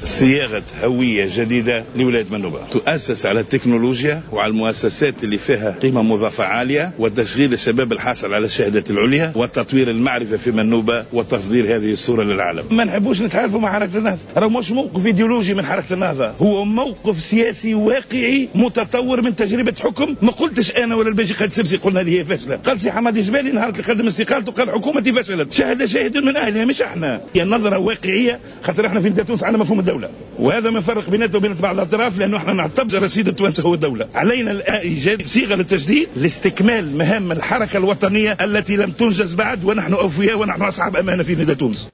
صياغة هوية جديدة لولاية منوبة تؤسس على التكنولوجيا وعلى المؤسسات اللي فيها قيمة مضافة عالية وتشغيل الشباب الحاصل على الشهادة العليا وتطوير المعرفة في منوبة وتصدير هذه الصورة للعالم. ما نحبوش نتحالفوا مع حركة النهضة، راه مش موقف ايديولوجي من حركة النهضة، هو موقف سياسي واقعي متطور من تجربة حكم. ما قلتش انا ولا الباجي خالد سبسي قلنا لي هي فاشلة، قال سي حمادي جبالي نهار اللي قدم استقالته قال حكومتي فشلت، شاهد من اهلها مش احنا. هي نظرة واقعية خاطر احنا في تونس عندنا مفهوم الدولة، وهذا ما فرق بيناتنا وبين بعض الاطراف، لانه احنا نعتبر رصيد التوانسه هو الدوله. علينا الان ايجاد صيغه للتجديد لاستكمال مهام الحركه الوطنيه التي لم تنجز بعد، ونحن اوفياء ونحن اصحاب امانه في ندى تونس.